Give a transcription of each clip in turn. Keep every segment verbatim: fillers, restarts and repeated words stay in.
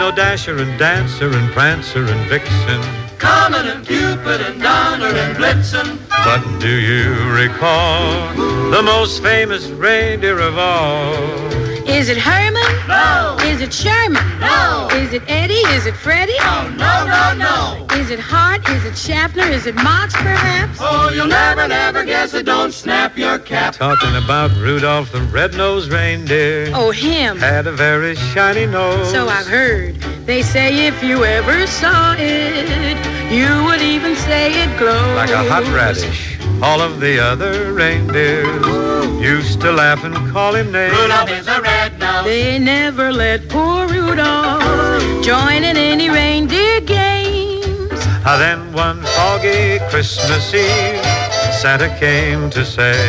know Dasher and Dancer and Prancer and Vixen, Comet and Cupid and Donner and Blitzen. But do you recall the most famous reindeer of all? Is it Herman? No. Is it Sherman? No. Is it Eddie? Is it Freddie? Oh, no, no, no. Is it Hart? Is it Schaffner? Is it Marx, perhaps? Oh, you'll never, never guess it. Don't snap your cap. Talking about Rudolph the red-nosed reindeer. Oh, him. Had a very shiny nose. So I've heard. They say if you ever saw it, you would even say it glows. Like a hot radish. All of the other reindeers used to laugh and call him names. Rudolph is a red nose. They never let poor Rudolph join in any reindeer games. Ah, then one foggy Christmas Eve, Santa came to say,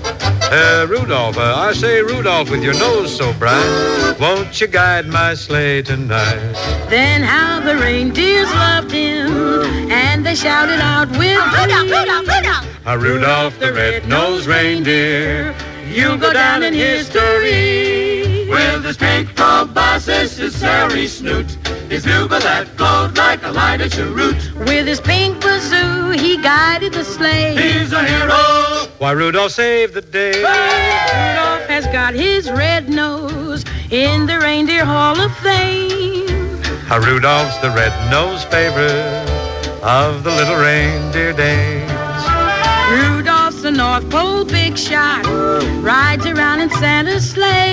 uh, Rudolph, uh, I say, Rudolph, with your nose so bright, won't you guide my sleigh tonight? Then how the reindeers loved him, and they shouted out with oh, Rudolph, Rudolph, Rudolph! Ah, Rudolph the red-nosed reindeer, you'll go down in history. With his pink proboscis, his hairy snoot, his bugle that glowed like a lighted cheroot. With his pink bazoo, he guided the sleigh. He's a hero. Why, Rudolph saved the day. Rudolph has got his red nose in the Reindeer Hall of Fame. Ah, Rudolph's the red-nosed favorite of the little reindeer dames. Rudolph's the North Pole big shot, rides around in Santa's sleigh.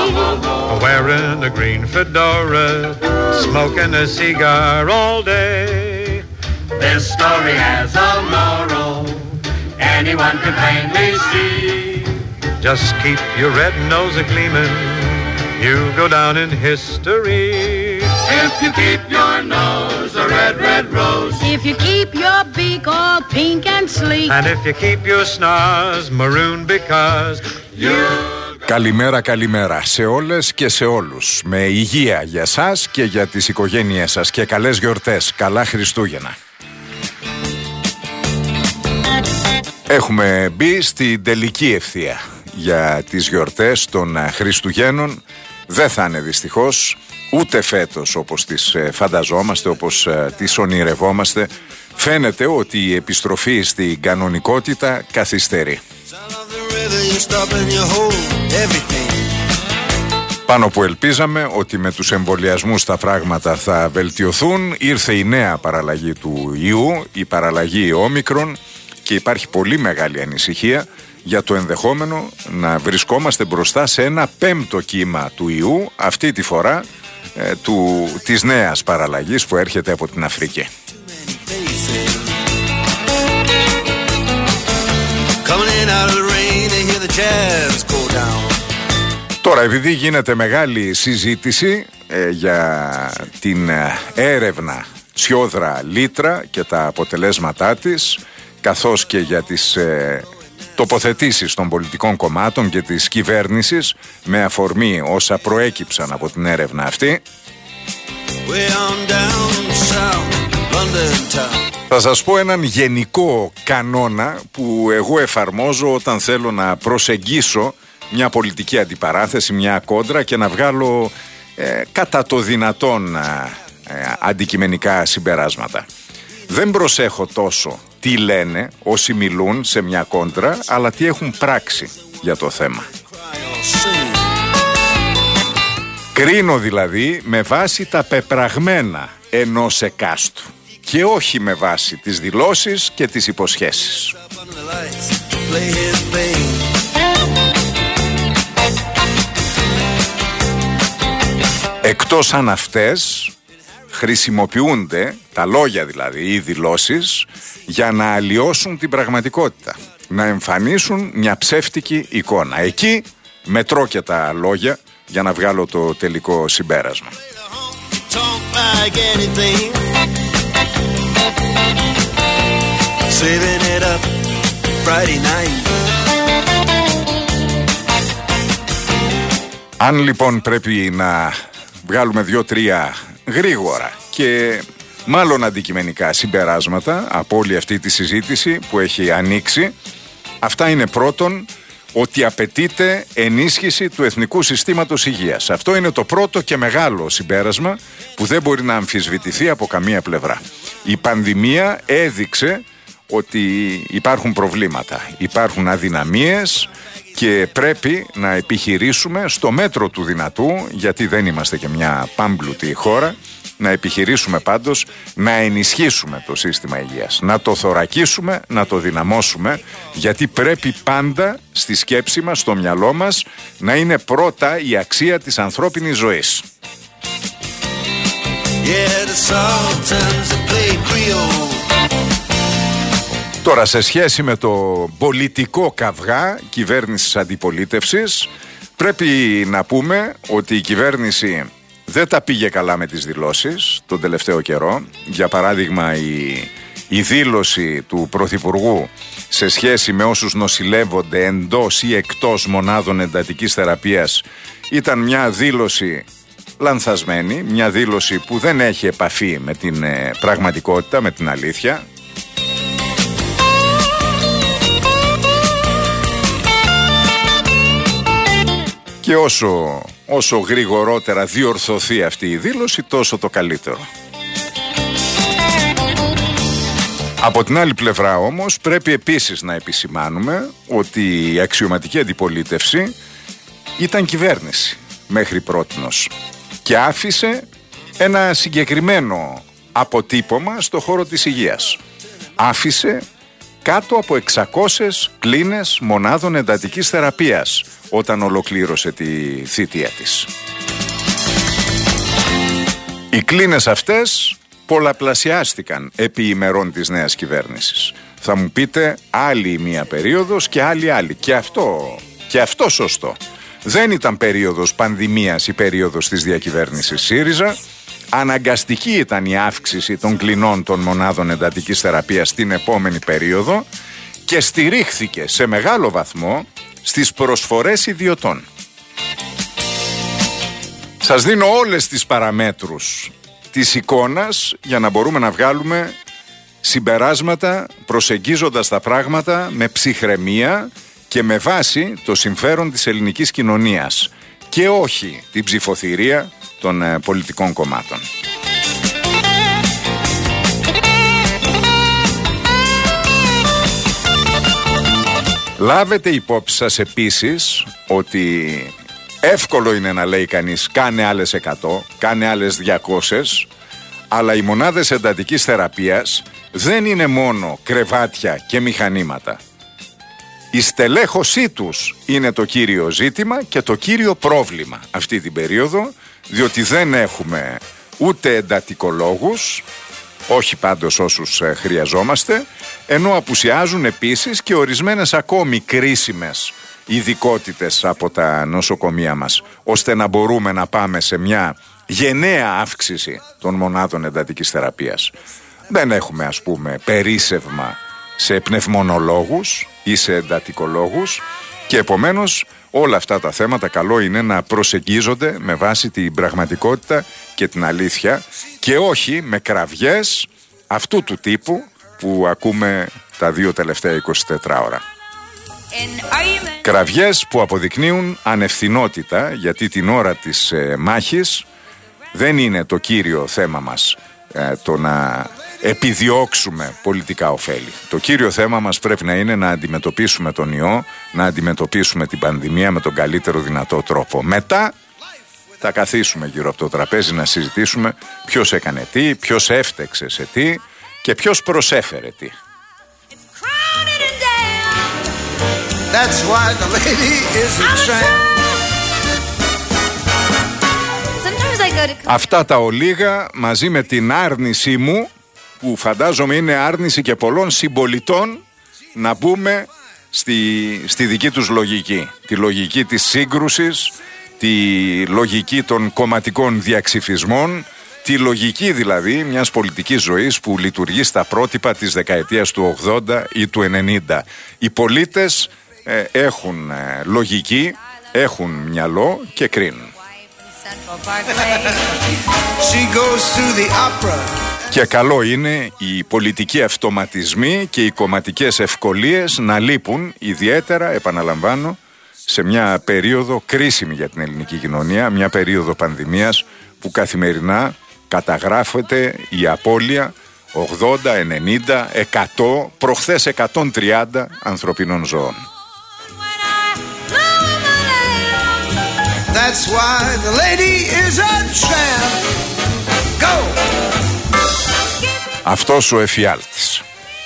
Wearing a green fedora, smoking a cigar all day. This story has a moral, anyone can plainly see. Just keep your red nose a-gleamin', you go down in history. If you keep your nose a red, red rose. If you keep your beak all pink and sleek. And if you keep your snars maroon because you... Καλημέρα, καλημέρα σε όλες και σε όλους. Με υγεία για εσάς και για τις οικογένειές σας και καλές γιορτές. Καλά Χριστούγεννα. Έχουμε μπει στην τελική ευθεία για τις γιορτές των Χριστουγέννων. Δεν θα είναι δυστυχώς ούτε φέτος όπως τις φανταζόμαστε, όπως τις ονειρευόμαστε. Φαίνεται ότι η επιστροφή στην κανονικότητα καθυστερεί. Πάνω που ελπίζαμε ότι με τους εμβολιασμούς τα πράγματα θα βελτιωθούν, ήρθε η νέα παραλλαγή του ιού, η παραλλαγή Όμικρον, και υπάρχει πολύ μεγάλη ανησυχία για το ενδεχόμενο να βρισκόμαστε μπροστά σε ένα πέμπτο κύμα του ιού, αυτή τη φορά ε, του, της νέας παραλλαγής που έρχεται από την Αφρική. Τώρα, επειδή γίνεται μεγάλη συζήτηση ε, για την ε, έρευνα Τσιόδρα Λίτρα και τα αποτελέσματά της, καθώς και για τις ε, τοποθετήσεις των πολιτικών κομμάτων και της κυβέρνησης με αφορμή όσα προέκυψαν από την έρευνα αυτή, θα σας πω έναν γενικό κανόνα που εγώ εφαρμόζω όταν θέλω να προσεγγίσω μια πολιτική αντιπαράθεση, μια κόντρα και να βγάλω ε, κατά το δυνατόν ε, αντικειμενικά συμπεράσματα. Δεν προσέχω τόσο τι λένε όσοι μιλούν σε μια κόντρα, αλλά τι έχουν πράξει για το θέμα. Κρίνω δηλαδή με βάση τα πεπραγμένα ενός εκάστου και όχι με βάση τις δηλώσεις και τις υποσχέσεις. Εκτός αν αυτές χρησιμοποιούνται, τα λόγια δηλαδή, οι δηλώσεις, για να αλλοιώσουν την πραγματικότητα, να εμφανίσουν μια ψεύτικη εικόνα. Εκεί μετρώ και τα λόγια για να βγάλω το τελικό συμπέρασμα. Αν λοιπόν πρέπει να βγάλουμε δύο-τρία γρήγορα και μάλλον αντικειμενικά συμπεράσματα από όλη αυτή τη συζήτηση που έχει ανοίξει, αυτά είναι πρώτον ότι απαιτείται ενίσχυση του εθνικού συστήματος υγείας. Αυτό είναι το πρώτο και μεγάλο συμπέρασμα που δεν μπορεί να αμφισβητηθεί από καμία πλευρά. Η πανδημία έδειξε ότι υπάρχουν προβλήματα, υπάρχουν αδυναμίες και πρέπει να επιχειρήσουμε στο μέτρο του δυνατού, γιατί δεν είμαστε και μια πάμπλουτη χώρα, να επιχειρήσουμε πάντως να ενισχύσουμε το σύστημα υγείας, να το θωρακίσουμε, να το δυναμώσουμε, γιατί πρέπει πάντα στη σκέψη μας, στο μυαλό μας, να είναι πρώτα η αξία της ανθρώπινης ζωής. Τώρα, σε σχέση με το πολιτικό καυγά κυβέρνησης αντιπολίτευσης, πρέπει να πούμε ότι η κυβέρνηση δεν τα πήγε καλά με τις δηλώσεις τον τελευταίο καιρό. Για παράδειγμα, η, η δήλωση του Πρωθυπουργού σε σχέση με όσους νοσηλεύονται εντός ή εκτός μονάδων εντατικής θεραπείας ήταν μια δήλωση λανθασμένη, μια δήλωση που δεν έχει επαφή με την ε, πραγματικότητα, με την αλήθεια. Και όσο, όσο γρηγορότερα διορθωθεί αυτή η δήλωση, τόσο το καλύτερο. Από την άλλη πλευρά όμως πρέπει επίσης να επισημάνουμε ότι η αξιωματική αντιπολίτευση ήταν κυβέρνηση μέχρι πρότινος και άφησε ένα συγκεκριμένο αποτύπωμα στο χώρο της υγείας. Άφησε κάτω από εξακόσιες κλίνες μονάδων εντατικής θεραπείας όταν ολοκλήρωσε τη θητεία της. Οι κλίνες αυτές πολλαπλασιάστηκαν επί ημερών της νέας κυβέρνησης. Θα μου πείτε άλλη μία περίοδος και άλλη άλλη. Και αυτό, και αυτό σωστό. Δεν ήταν περίοδος πανδημίας η περίοδος της διακυβέρνησης ΣΥΡΙΖΑ. Αναγκαστική ήταν η αύξηση των κλινών των μονάδων εντατικής θεραπείας στην επόμενη περίοδο και στηρίχθηκε σε μεγάλο βαθμό στις προσφορές ιδιωτών. Σας δίνω όλες τις παραμέτρους της εικόνας για να μπορούμε να βγάλουμε συμπεράσματα προσεγγίζοντας τα πράγματα με ψυχραιμία και με βάση το συμφέρον της ελληνικής κοινωνίας και όχι την ψηφοθυρία των ε, πολιτικών κομμάτων. Λάβετε υπόψη σας επίσης ότι εύκολο είναι να λέει κανείς κάνε άλλες εκατό, κάνε άλλες διακόσιες, αλλά οι μονάδες εντατικής θεραπείας δεν είναι μόνο κρεβάτια και μηχανήματα. Η στελέχωσή τους είναι το κύριο ζήτημα και το κύριο πρόβλημα αυτή την περίοδο, διότι δεν έχουμε ούτε εντατικολόγους, όχι πάντως όσους χρειαζόμαστε, ενώ απουσιάζουν επίσης και ορισμένες ακόμη κρίσιμες ειδικότητες από τα νοσοκομεία μας, ώστε να μπορούμε να πάμε σε μια γενναία αύξηση των μονάδων εντατικής θεραπείας. Δεν έχουμε, ας πούμε, περίσσευμα σε πνευμονολόγους ή σε εντατικολόγους και επομένως όλα αυτά τα θέματα καλό είναι να προσεγγίζονται με βάση την πραγματικότητα και την αλήθεια και όχι με κραυγές αυτού του τύπου που ακούμε τα δύο τελευταία εικοσιτέσσερις ώρα. Κραυγές που αποδεικνύουν ανευθυνότητα, γιατί την ώρα της ε, μάχης δεν είναι το κύριο θέμα μας ε, το να επιδιώξουμε πολιτικά ωφέλη. Το κύριο θέμα μας πρέπει να είναι να αντιμετωπίσουμε τον ιό, να αντιμετωπίσουμε την πανδημία με τον καλύτερο δυνατό τρόπο. Μετά θα καθίσουμε γύρω από το τραπέζι να συζητήσουμε ποιος έκανε τι, ποιος έφτεξε σε τι και ποιος προσέφερε τι. That's why the lady is a tramp. Αυτά τα ολίγα μαζί με την άρνησή μου, που φαντάζομαι είναι άρνηση και πολλών συμπολιτών, να μπούμε στη, στη δική τους λογική. Τη λογική της σύγκρουσης, τη λογική των κομματικών διαξυφισμών, τη λογική δηλαδή μιας πολιτικής ζωής που λειτουργεί στα πρότυπα της δεκαετίας του ογδόντα ή του ενενήντα. Οι πολίτες ε, έχουν ε, λογική, έχουν μυαλό και κρίνουν. Και καλό είναι οι πολιτικοί αυτοματισμοί και οι κομματικές ευκολίες να λείπουν, ιδιαίτερα, επαναλαμβάνω, σε μια περίοδο κρίσιμη για την ελληνική κοινωνία, μια περίοδο πανδημίας που καθημερινά καταγράφεται η απώλεια ογδόντα, ενενήντα, εκατό, προχθές εκατόν τριάντα ανθρωπίνων ζώων. That's why the lady is a tramp. Go! Αυτός ο εφιάλτης.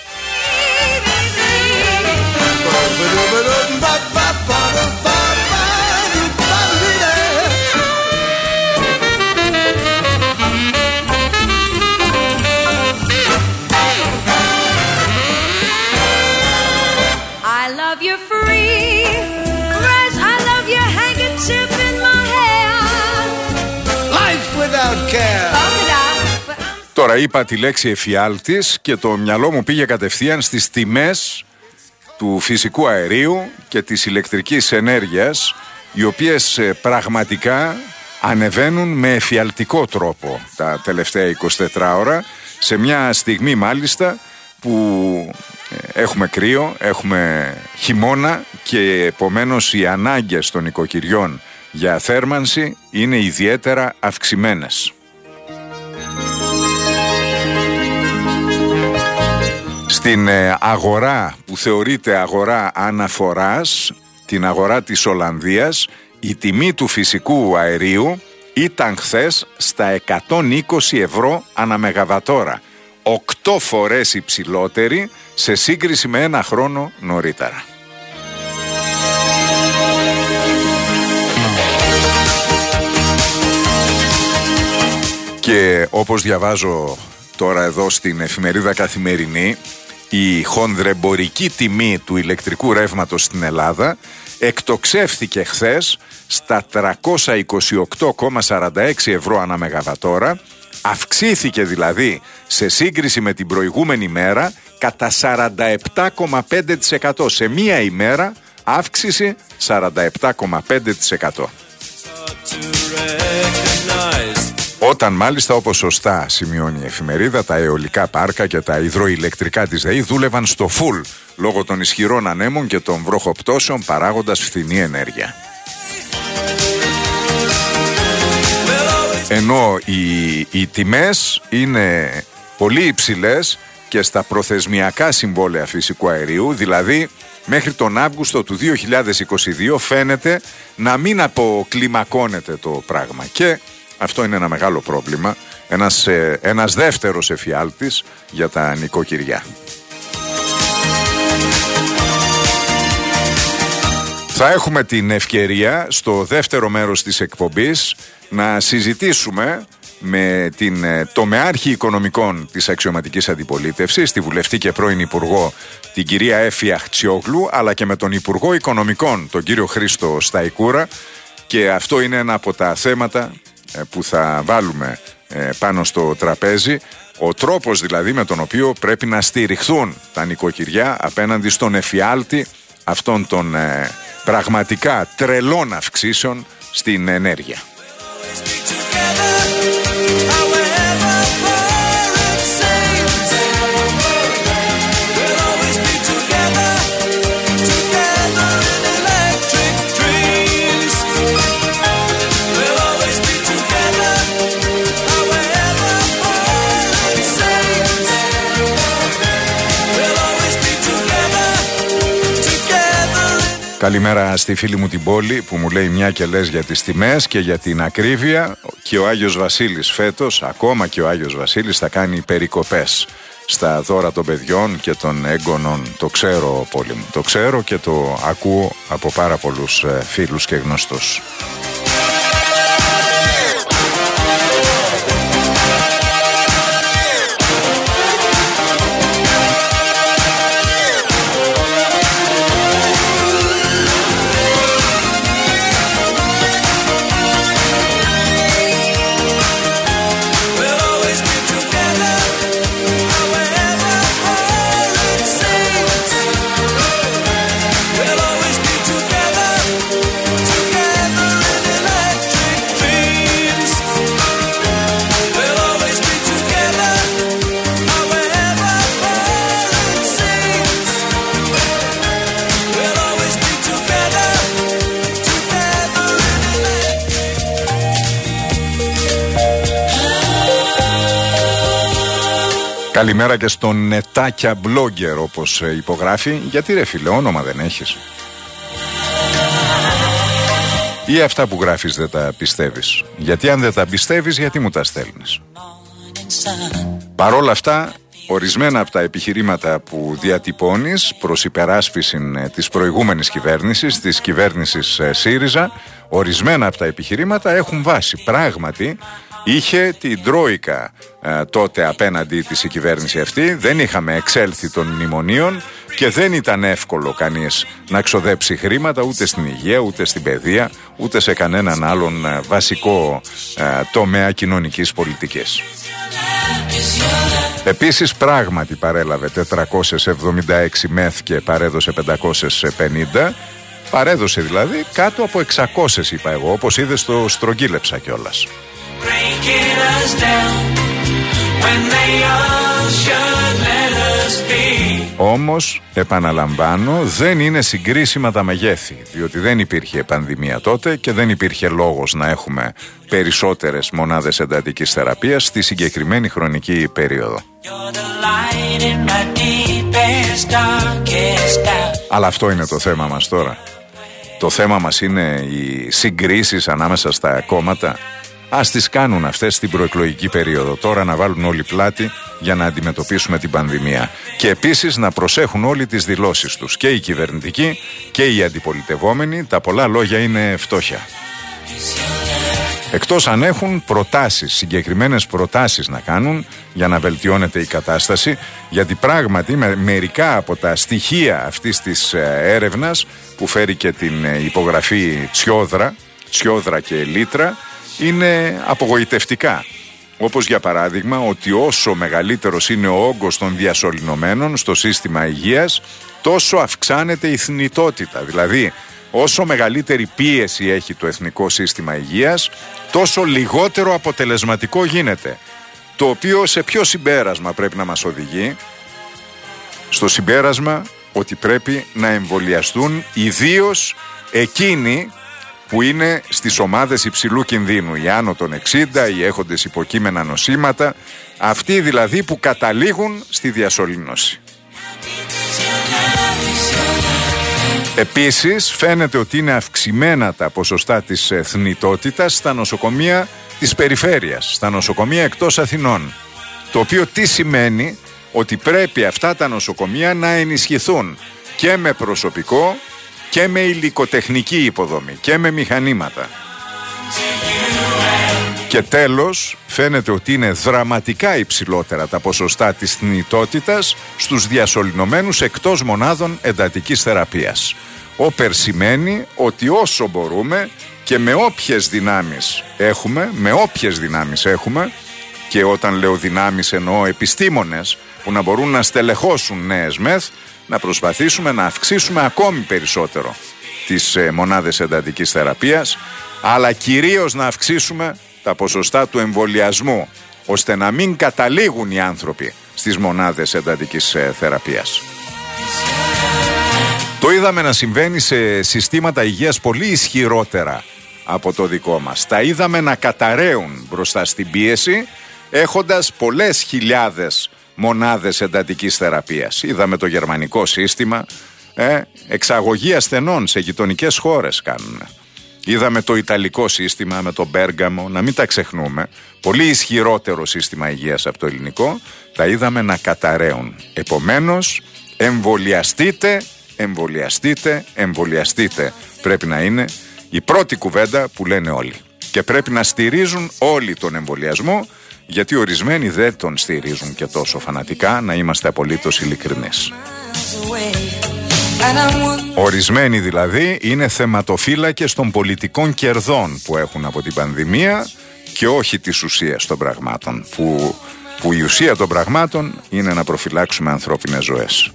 I love you free, Chris, I love your handkerchief in my hair. Life without care. Τώρα είπα τη λέξη εφιάλτης και το μυαλό μου πήγε κατευθείαν στις τιμές του φυσικού αερίου και της ηλεκτρικής ενέργειας, οι οποίες πραγματικά ανεβαίνουν με εφιαλτικό τρόπο τα τελευταία εικοσιτέσσερις ώρα, σε μια στιγμή μάλιστα που έχουμε κρύο, έχουμε χειμώνα και επομένως οι ανάγκες των οικοκυριών για θέρμανση είναι ιδιαίτερα αυξημένες. Στην αγορά που θεωρείται αγορά αναφοράς, την αγορά της Ολλανδίας, η τιμή του φυσικού αερίου ήταν χθες στα εκατόν είκοσι ευρώ ανά μεγαβατόρα, οκτώ φορές υψηλότερη σε σύγκριση με ένα χρόνο νωρίτερα. Και όπως διαβάζω τώρα εδώ στην εφημερίδα Καθημερινή, η χονδρεμπορική τιμή του ηλεκτρικού ρεύματος στην Ελλάδα εκτοξεύθηκε χθες στα τριακόσια είκοσι οκτώ κόμμα σαράντα έξι ευρώ ανά μεγαβατόρα, αυξήθηκε δηλαδή σε σύγκριση με την προηγούμενη μέρα κατά σαράντα επτά κόμμα πέντε τοις εκατό. Σε μία ημέρα αύξηση σαράντα επτά κόμμα πέντε τοις εκατό. Όταν μάλιστα, όπως σωστά σημειώνει η εφημερίδα, τα αιωλικά πάρκα και τα υδροηλεκτρικά της ΔΕΗ δούλευαν στο φουλ λόγω των ισχυρών ανέμων και των βροχοπτώσεων, παράγοντας φθηνή ενέργεια. Ενώ οι, οι τιμές είναι πολύ υψηλές και στα προθεσμιακά συμβόλαια φυσικού αερίου, δηλαδή μέχρι τον Αύγουστο του δύο χιλιάδες είκοσι δύο φαίνεται να μην αποκλιμακώνεται το πράγμα. Και αυτό είναι ένα μεγάλο πρόβλημα, ένας, ε, ένας δεύτερος εφιάλτης για τα νοικοκυριά. Θα έχουμε την ευκαιρία στο δεύτερο μέρος της εκπομπής να συζητήσουμε με την τομεάρχη οικονομικών της αξιωματικής αντιπολίτευσης, τη βουλευτή και πρώην υπουργό την κυρία Έφη Αχτσιόγλου, αλλά και με τον υπουργό οικονομικών τον κύριο Χρήστο Σταϊκούρα, και αυτό είναι ένα από τα θέματα που θα βάλουμε πάνω στο τραπέζι, ο τρόπος δηλαδή με τον οποίο πρέπει να στηριχθούν τα νοικοκυριά απέναντι στον εφιάλτη αυτών των ε, πραγματικά τρελών αυξήσεων στην ενέργεια. Καλημέρα στη φίλη μου την Πόλη που μου λέει μια και λες για τις τιμές και για την ακρίβεια. Και ο Άγιος Βασίλης φέτος, ακόμα και ο Άγιος Βασίλης, θα κάνει περικοπές στα δώρα των παιδιών και των έγκονων. Το ξέρω, Πόλη μου, το ξέρω και το ακούω από πάρα πολλούς φίλους και γνωστούς. Καλημέρα και στον Νετάκια Blogger, όπως υπογράφει. Γιατί ρε φίλε, όνομα δεν έχεις? Ή αυτά που γράφεις δεν τα πιστεύεις? Γιατί αν δεν τα πιστεύεις, γιατί μου τα στέλνεις? Παρόλα αυτά, ορισμένα από τα επιχειρήματα που διατυπώνεις προς υπεράσπιση της προηγούμενης κυβέρνησης, της κυβέρνησης ΣΥΡΙΖΑ, ορισμένα από τα επιχειρήματα έχουν βάση. Πράγματι, είχε την Τρόικα ε, τότε απέναντί της η κυβέρνηση αυτή, δεν είχαμε εξέλθει των μνημονίων και δεν ήταν εύκολο κανείς να ξοδέψει χρήματα ούτε στην υγεία, ούτε στην παιδεία, ούτε σε κανέναν άλλον ε, βασικό ε, τομέα κοινωνικής πολιτικής. Επίσης πράγματι παρέλαβε τετρακόσιες εβδομήντα έξι μεθ και παρέδωσε πεντακόσιες πενήντα, παρέδωσε δηλαδή κάτω από εξακόσιες είπα εγώ, όπως είδες το στρογγύλεψα κιόλας. Όμως, επαναλαμβάνω, δεν είναι συγκρίσιμα τα μεγέθη, διότι δεν υπήρχε πανδημία τότε και δεν υπήρχε λόγος να έχουμε περισσότερες μονάδες εντατικής θεραπείας στη συγκεκριμένη χρονική περίοδο. Αλλά αυτό είναι το θέμα μας τώρα. Το θέμα μας είναι οι συγκρίσεις ανάμεσα στα κόμματα. Ας τις κάνουν αυτές στην προεκλογική περίοδο. Τώρα να βάλουν όλοι πλάτη για να αντιμετωπίσουμε την πανδημία. Και επίσης να προσέχουν όλοι τις δηλώσεις τους. Και οι κυβερνητικοί και οι αντιπολιτευόμενοι. Τα πολλά λόγια είναι φτώχεια. Εκτός αν έχουν προτάσεις, συγκεκριμένες προτάσεις να κάνουν για να βελτιώνεται η κατάσταση. Γιατί πράγματι με μερικά από τα στοιχεία αυτής της έρευνας που φέρει και την υπογραφή Τσιόδρα, Τσιόδρα και Λίτρα, είναι απογοητευτικά. Όπως για παράδειγμα ότι όσο μεγαλύτερος είναι ο όγκος των διασωληνωμένων στο σύστημα υγείας, τόσο αυξάνεται η θνητότητα. Δηλαδή, όσο μεγαλύτερη πίεση έχει το εθνικό σύστημα υγείας, τόσο λιγότερο αποτελεσματικό γίνεται. Το οποίο σε ποιο συμπέρασμα πρέπει να μας οδηγεί? Στο συμπέρασμα ότι πρέπει να εμβολιαστούν ιδίως εκείνοι που είναι στις ομάδες υψηλού κινδύνου, οι άνω των εξήντα, οι έχοντες υποκείμενα νοσήματα, αυτοί δηλαδή που καταλήγουν στη διασωλήνωση. Επίσης φαίνεται ότι είναι αυξημένα τα ποσοστά της θνητότητας στα νοσοκομεία της περιφέρειας, στα νοσοκομεία εκτός Αθηνών. Το οποίο τι σημαίνει? Ότι πρέπει αυτά τα νοσοκομεία να ενισχυθούν και με προσωπικό και με υλικοτεχνική υποδομή και με μηχανήματα. Και τέλος, φαίνεται ότι είναι δραματικά υψηλότερα τα ποσοστά της θνητότητας στους διασωληνωμένους εκτός μονάδων εντατικής θεραπείας. Όπερ σημαίνει ότι όσο μπορούμε και με όποιες δυνάμεις έχουμε, με όποιες δυνάμεις έχουμε, και όταν λέω δυνάμεις εννοώ επιστήμονες που να μπορούν να στελεχώσουν νέες μεθ, να προσπαθήσουμε να αυξήσουμε ακόμη περισσότερο τις ε, μονάδες εντατικής θεραπείας, αλλά κυρίως να αυξήσουμε τα ποσοστά του εμβολιασμού, ώστε να μην καταλήγουν οι άνθρωποι στις μονάδες εντατικής ε, θεραπείας. Το είδαμε να συμβαίνει σε συστήματα υγείας πολύ ισχυρότερα από το δικό μας. Τα είδαμε να καταραίουν μπροστά στην πίεση, έχοντας πολλές χιλιάδες μονάδες εντατικής θεραπείας. Είδαμε το γερμανικό σύστημα, ε, εξαγωγή ασθενών σε γειτονικές χώρες κάνουν. Είδαμε το ιταλικό σύστημα με το Μπέργαμο, να μην τα ξεχνούμε, πολύ ισχυρότερο σύστημα υγείας από το ελληνικό, τα είδαμε να καταραίουν. Επομένως, εμβολιαστείτε, εμβολιαστείτε, εμβολιαστείτε. Πρέπει να είναι η πρώτη κουβέντα που λένε όλοι. Και πρέπει να στηρίζουν όλοι τον εμβολιασμό, γιατί ορισμένοι δεν τον στηρίζουν και τόσο φανατικά, να είμαστε απολύτως ειλικρινείς. Ορισμένοι δηλαδή είναι θεματοφύλακες των πολιτικών κερδών που έχουν από την πανδημία και όχι της ουσίας των πραγμάτων, που, που η ουσία των πραγμάτων είναι να προφυλάξουμε ανθρώπινες ζωές.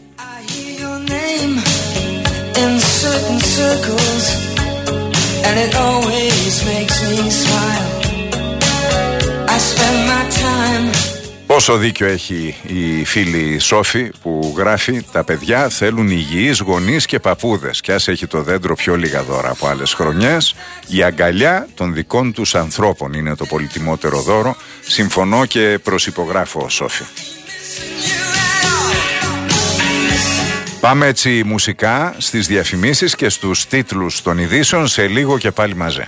Πόσο δίκιο έχει η φίλη Σόφη που γράφει: τα παιδιά θέλουν υγιείς γονείς και παππούδες, και ας έχει το δέντρο πιο λίγα δώρα από άλλες χρονιές. Η αγκαλιά των δικών τους ανθρώπων είναι το πολυτιμότερο δώρο. Συμφωνώ και προσυπογράφω, Σόφη. Πάμε έτσι μουσικά στις διαφημίσεις και στους τίτλους των ειδήσεων σε λίγο και πάλι μαζί.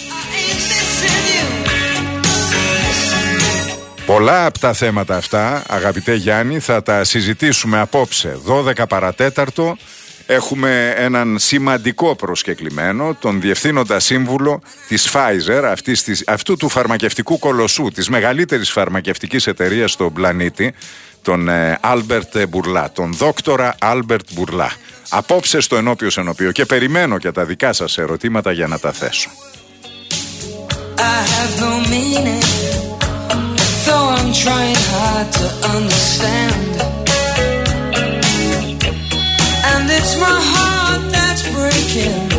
Πολλά από τα θέματα αυτά, αγαπητέ Γιάννη, θα τα συζητήσουμε απόψε. δώδεκα παρατέταρτο έχουμε έναν σημαντικό προσκεκλημένο, τον Διευθύνοντα Σύμβουλο της Pfizer, αυτής της, αυτού του φαρμακευτικού κολοσσού, της μεγαλύτερης φαρμακευτικής εταιρείας στον πλανήτη, τον Άλμπερτ Μπουρλά, τον δόκτορα Άλμπερτ Μπουρλά. Απόψε στο ενώπιος ενώπιο και περιμένω και τα δικά σας ερωτήματα για να τα θέσω. I have no meaning, though I'm trying hard to understand. And it's my heart that's breaking.